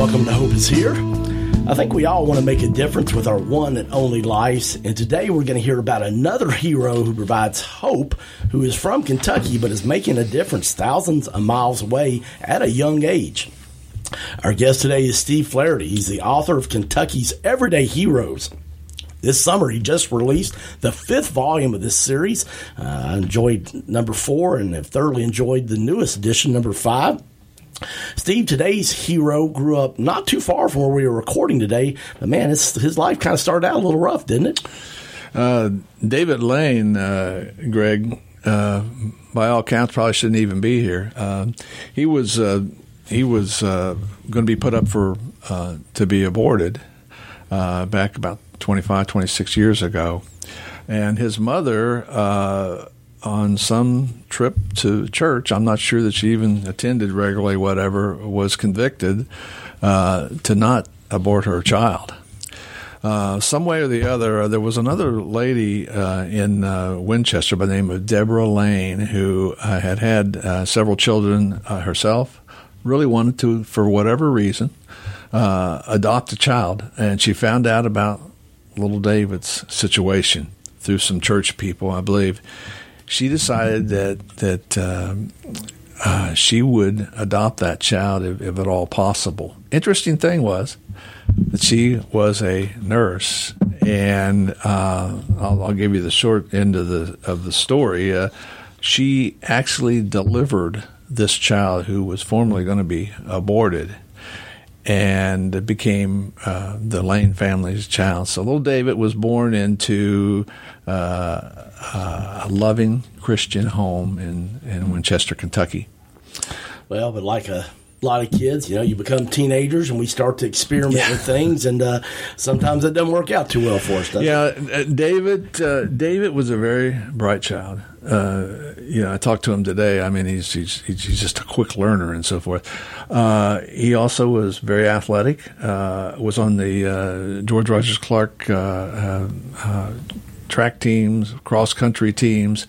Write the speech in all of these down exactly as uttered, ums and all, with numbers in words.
Welcome to Hope is Here. I think we all want to make a difference with our one and only lives, and today we're going to hear about another hero who provides hope, who is from Kentucky but is making a difference thousands of miles away at a young age. Our guest today is Steve Flaherty. He's the author of Kentucky's Everyday Heroes. This summer, he just released the fifth volume of this series. Uh, I enjoyed number four and have thoroughly enjoyed the newest edition, number five. Steve, today's hero grew up not too far from where we were recording today, but man, his, his life kind of started out a little rough, didn't it? Uh, David Lane, uh, Greg, uh, by all accounts, probably shouldn't even be here. Uh, he was uh, he was uh, going to be put up for uh, to be aborted uh, back about twenty-five, twenty-six years ago, and his mother, uh, on some trip to church, I'm not sure that she even attended regularly, whatever, was convicted uh, to not abort her child. Uh, some way or the other, uh, there was another lady uh, in uh, Winchester by the name of Deborah Lane who uh, had had uh, several children uh, herself, really wanted to, for whatever reason, uh, adopt a child. And she found out about little David's situation through some church people, I believe. She decided that that um, uh, she would adopt that child if, if at all possible. Interesting thing was that she was a nurse, and uh, I'll, I'll give you the short end of the of the story. Uh, she actually delivered this child who was formerly going to be aborted, and it became uh, the Lane family's child. So little David was born into uh, uh, a loving Christian home in, in Winchester, Kentucky. Well, but like a lot of kids, you know, you become teenagers and we start to experiment yeah. with things, and uh, sometimes it doesn't work out too well for us, does yeah, it? Yeah, David, uh, David was a very bright child. Uh, you know, I talked to him today. I mean, he's he's he's just a quick learner and so forth. Uh, he also was very athletic. Uh, was on the uh, George Rogers Clark uh, uh, uh, track teams, cross country teams.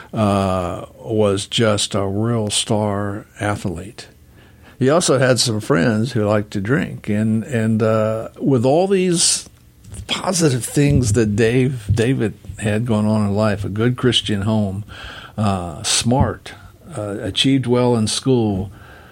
Uh, was just a real star athlete. He also had some friends who liked to drink, and and uh, with all these positive things that Dave David had going on in life, a good Christian home, uh, smart, uh, achieved well in school,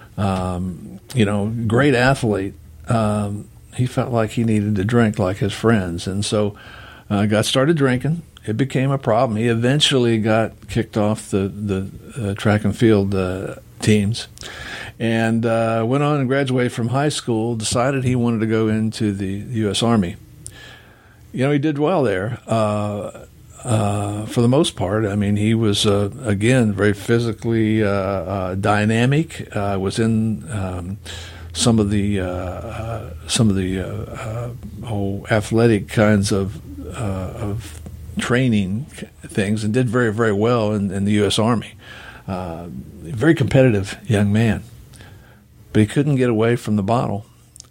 um, you know, great athlete. Um, he felt like he needed to drink like his friends, and so uh, got started drinking. It became a problem. He eventually got kicked off the the uh, track and field uh, teams, and uh, went on and graduated from high school. Decided he wanted to go into the U S Army. You know, he did well there uh, uh, for the most part. I mean, he was, uh, again, very physically uh, uh, dynamic, uh, was in um, some of the uh, uh, some of the uh, uh, oh, athletic kinds of uh, of training things, and did very, very well in, in the U S Army. Uh, very competitive young man. But he couldn't get away from the bottle.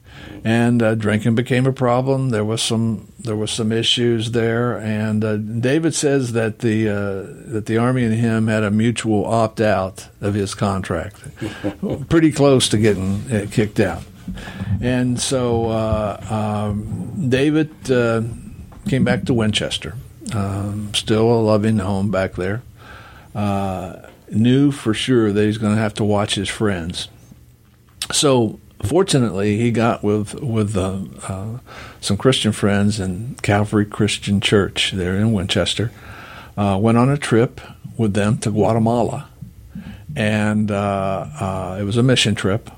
And uh, drinking became a problem. There was some there was some issues there, and uh, David says that the uh, that the Army and him had a mutual opt out of his contract, pretty close to getting uh, kicked out. And so uh, um, David uh, came back to Winchester, um, still a loving home back there. Uh, knew for sure that he's going to have to watch his friends. So. Fortunately, he got with with uh, uh, some Christian friends in Calvary Christian Church there in Winchester. Uh, went on a trip with them to Guatemala, and uh, uh, it was a mission trip.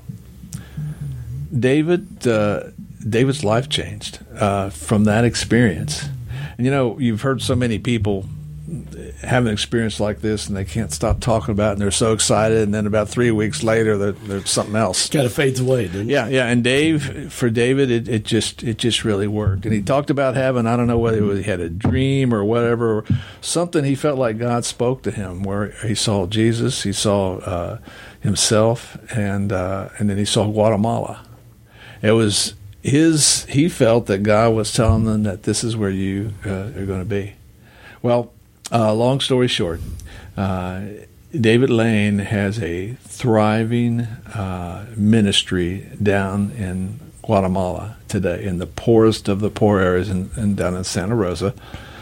David, uh, David's life changed uh, from that experience. And you know, you've heard so many people have an experience like this, and they can't stop talking about it, and they're so excited, and then about three weeks later, there's something else. Kind of fades away, doesn't it? Yeah, yeah. And Dave, for David, it, it just it just really worked. And he talked about having, I don't know whether he had a dream or whatever, or something he felt like God spoke to him, where he saw Jesus, he saw uh, himself, and uh, and then he saw Guatemala. It was his. He felt that God was telling them that this is where you uh, are going to be. Well. Uh, long story short, uh, David Lane has a thriving uh, ministry down in Guatemala today, in the poorest of the poor areas in, in, down in Santa Rosa.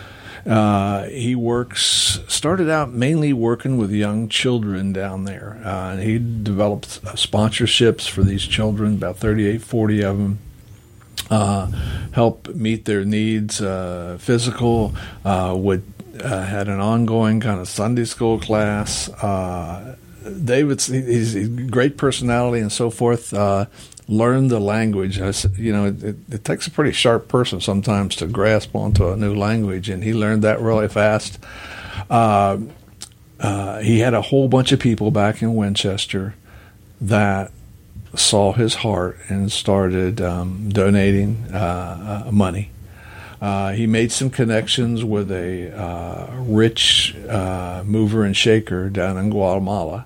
Uh, he works, started out mainly working with young children down there. Uh, and he developed sponsorships for these children, about thirty-eight, forty of them. Uh, help meet their needs, uh, physical, uh, would, uh, had an ongoing kind of Sunday school class. Uh, David's, he's a great personality and so forth. Uh, learned the language. I, you know, it, it takes a pretty sharp person sometimes to grasp onto a new language, and he learned that really fast. Uh, uh, he had a whole bunch of people back in Winchester that saw his heart and started um, donating uh, uh, money. Uh, he made some connections with a uh, rich uh, mover and shaker down in Guatemala.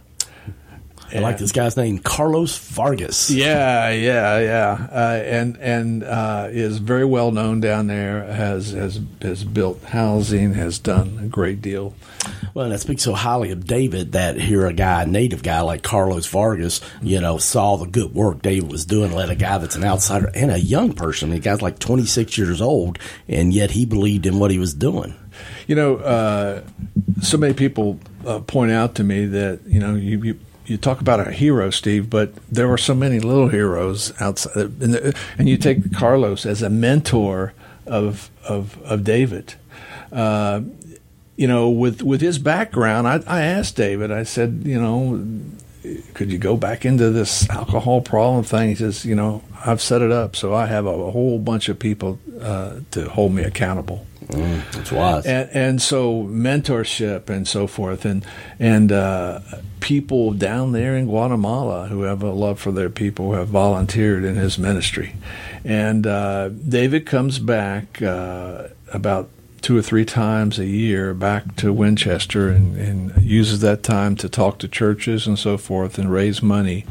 I like this guy's name, Carlos Vargas. Yeah, yeah, yeah, uh, and and uh, is very well known down there. Has has has built housing, has done a great deal. Well, and it speaks so highly of David that here a guy, a native guy like Carlos Vargas, you know, saw the good work David was doing, let a guy that's an outsider and a young person. I mean, the guy's like twenty-six years old, and yet he believed in what he was doing. You know, uh, so many people uh, point out to me that, you know, you, you you talk about a hero, Steve, but there were so many little heroes outside. And, the, and you take Carlos as a mentor of of, of David. Uh, you know, with, with his background, I, I asked David, I said, you know, could you go back into this alcohol problem thing? He says, you know, I've set it up, so I have a, a whole bunch of people uh, to hold me accountable. Mm, that's wise. And, and so mentorship and so forth, and and uh, people down there in Guatemala who have a love for their people, who have volunteered in his ministry. And uh, David comes back uh, about two or three times a year back to Winchester and, and uses that time to talk to churches and so forth and raise money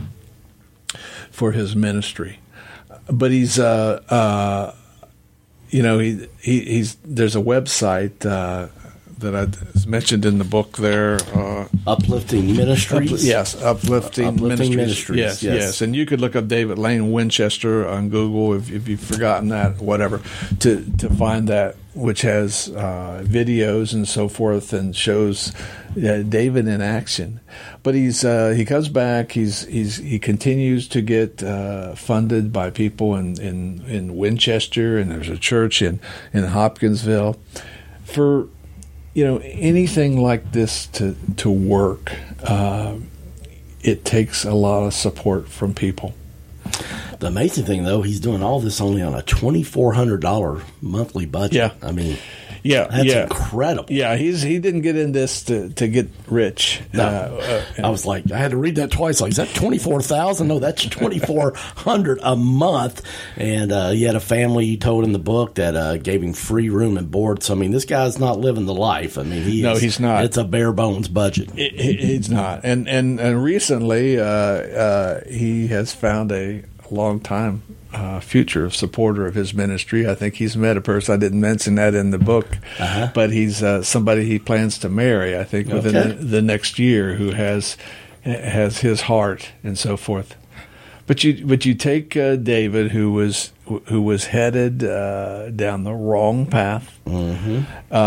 for his ministry. But he's, uh, uh, you know, he, he he's there's a website uh, that I it's mentioned in the book there. Uh, Uplifting Ministries? Up, yes, Uplifting, Uplifting Ministries. Ministries. Yes, yes, yes. And you could look up David Lane Winchester on Google if, if you've forgotten that, whatever, to, to find that, which has uh, videos and so forth and shows uh, David in action. But he's uh, he comes back. He's he's he continues to get uh, funded by people in, in, in Winchester, and there's a church in, in Hopkinsville. For you know anything like this to to work, uh, it takes a lot of support from people. The amazing thing, though, he's doing all this only on a twenty-four hundred dollars monthly budget. Yeah. I mean, yeah, that's yeah. incredible. Yeah, he's he didn't get in this to, to get rich. No. Uh, uh, I was like, I had to read that twice. Like, is that twenty-four thousand dollars? No, that's twenty-four hundred dollars a month. And uh, he had a family, he told in the book, that uh, gave him free room and board. So, I mean, this guy's not living the life. I mean, he no, is, he's not. It's a bare bones budget. It, it, he's not. And, and, and recently, uh, uh, he has found a long time uh, future supporter of his ministry. I think he's met a person. I didn't mention that in the book, uh-huh. but he's uh, somebody he plans to marry, I think, within okay. the, the next year, who has has his heart and so forth. But you but you take uh, David, who was who was headed uh, down the wrong path. Mm-hmm.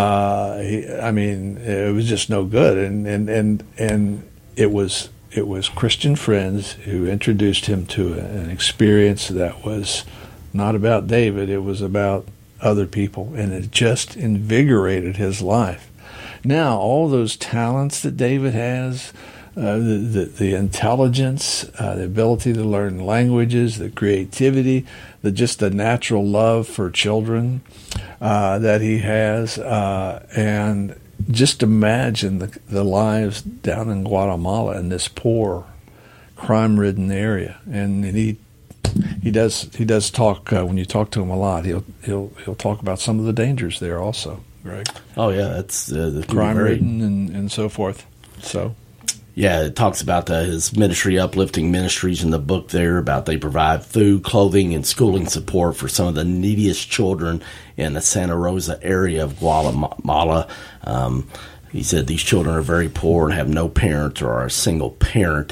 Uh, he, I mean, it was just no good, and and and and it was. It was Christian friends who introduced him to an experience that was not about David. It was about other people, and it just invigorated his life. Now, all those talents that David has, uh, the, the, the intelligence, uh, the ability to learn languages, the creativity, the just the natural love for children uh, that he has, uh, and just imagine the, the lives down in Guatemala in this poor, crime-ridden area, and he he does he does talk uh, when you talk to him a lot. He'll he'll he'll talk about some of the dangers there also, Greg. Oh yeah, that's uh, crime-ridden and, and so forth. So. Yeah, it talks about uh, his ministry, Uplifting Ministries, in the book there, about they provide food, clothing, and schooling support for some of the neediest children in the Santa Rosa area of Guatemala. Um, he said these children are very poor and have no parents or are a single parent.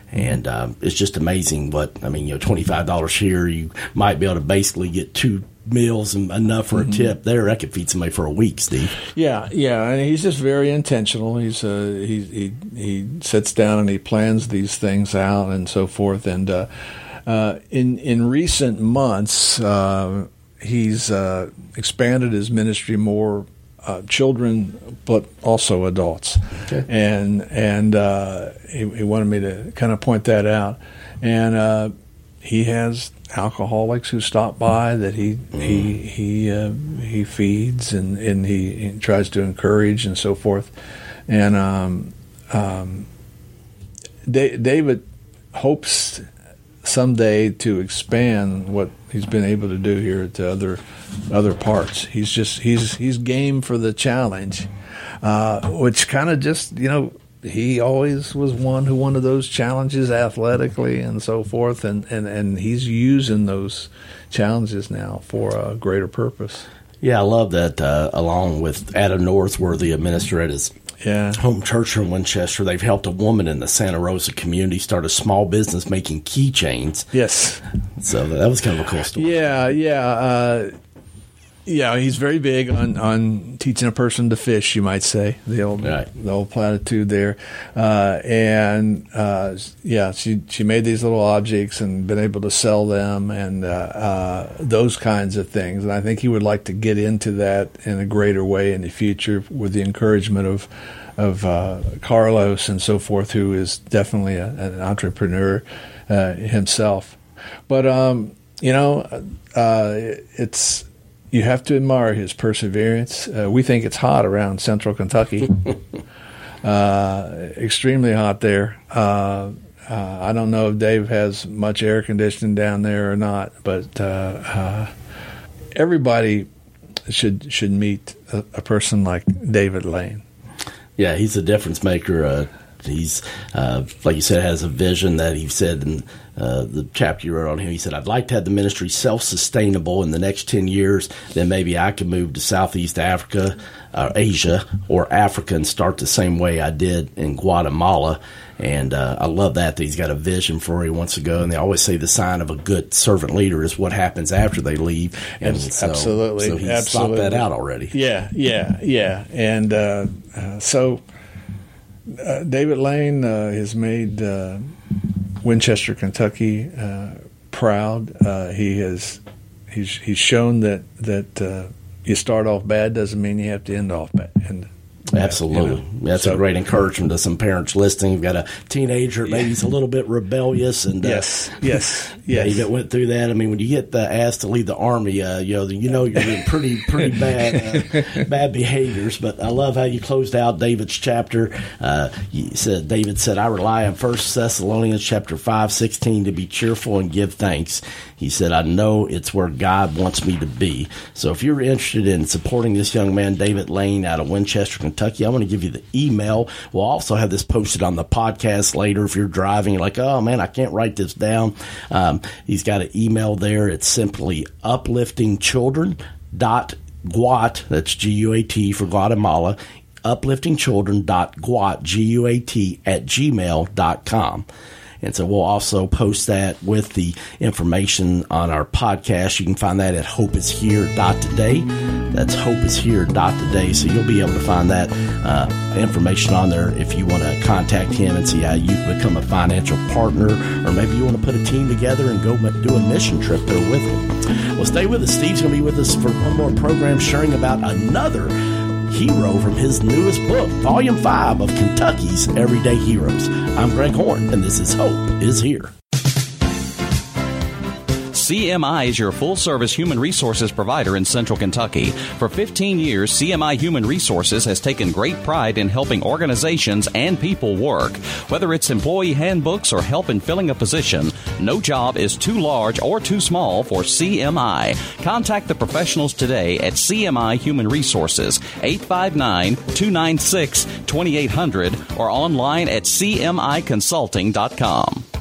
And um, it's just amazing what, I mean, you know, twenty-five dollars here, you might be able to basically get two meals and enough for mm-hmm. a tip there. That could feed somebody for a week, Steve. Yeah, yeah, and he's just very intentional. He's uh, he he he sits down and he plans these things out and so forth. And uh, uh, in in recent months, uh, he's uh, expanded his ministry more. Uh, children, but also adults, okay. and and uh, he, he wanted me to kind of point that out. And uh, he has alcoholics who stop by that he mm. he he uh, he feeds and and he, he tries to encourage and so forth. And um, um, da- David hopes someday to expand what he's been able to do here to other other parts. He's just he's he's game for the challenge, uh, which kind of just you know he always was one who wanted those challenges athletically and so forth, and, and, and he's using those challenges now for a greater purpose. Yeah, I love that. Uh, along with Adam Northworthy, a minister at his yeah. home church in Winchester, they've helped a woman in the Santa Rosa community start a small business making keychains. Yes. So that was kind of a cool story. Yeah, yeah. Uh, yeah, he's very big on, on teaching a person to fish, you might say, the old right. the old platitude there. Uh, and, uh, yeah, she, she made these little objects and been able to sell them and uh, uh, those kinds of things. And I think he would like to get into that in a greater way in the future with the encouragement of of uh, Carlos and so forth, who is definitely a, an entrepreneur uh, himself. But, um, you know, uh, it's... You have to admire his perseverance. Uh, we think it's hot around central Kentucky, uh, extremely hot there. Uh, uh, I don't know if Dave has much air conditioning down there or not, but uh, uh, everybody should should meet a, a person like David Lane. Yeah, he's a difference maker. Uh, he's, uh, like you said, has a vision that he said in uh, the chapter you wrote on him. He said, I'd like to have the ministry self-sustainable in the next ten years. Then maybe I could move to Southeast Africa, uh, Asia, or Africa and start the same way I did in Guatemala. And uh, I love that, that he's got a vision for where he wants to go. And they always say the sign of a good servant leader is what happens after they leave. And so, Absolutely. So he's Absolutely. stopped that out already. Yeah, yeah, yeah. And uh, uh, so uh, David Lane uh, has made uh, Winchester, Kentucky uh, proud. Uh, he has he's he's shown that that uh, you start off bad doesn't mean you have to end off bad. And Absolutely. You know, That's so, a great encouragement to some parents listening. You've got a teenager, maybe he's a little bit rebellious. And uh, Yes, yes, yes. He that went through that. I mean, when you get uh, asked to leave the Army, uh, you know, you know you're in pretty pretty bad uh, bad behaviors. But I love how you closed out David's chapter. Uh, you said, David said, I rely on First Thessalonians chapter five sixteen to be cheerful and give thanks. He said, I know it's where God wants me to be. So if you're interested in supporting this young man, David Lane, out of Winchester, Kentucky, I'm going to give you the email. We'll also have this posted on the podcast later. If you're driving, you're like, oh, man, I can't write this down. Um, he's got an email there. It's simply uplifting children dot guat, that's G U A T for Guatemala, uplifting children dot guat, G U A T, at gmail dot com. And so we'll also post that with the information on our podcast. You can find that at hope is here dot today. That's hope is here dot today. So you'll be able to find that uh, information on there if you want to contact him and see how you become a financial partner, or maybe you want to put a team together and go do a mission trip there with him. Well, stay with us. Steve's going to be with us for one more program sharing about another hero from his newest book, Volume five of Kentucky's Everyday Heroes. I'm Greg Horn, and this is Hope is Here. C M I is your full-service human resources provider in Central Kentucky. For fifteen years, C M I Human Resources has taken great pride in helping organizations and people work. Whether it's employee handbooks or help in filling a position, no job is too large or too small for C M I. Contact the professionals today at C M I Human Resources, eight five nine, two nine six, two eight zero zero, or online at c m i consulting dot com.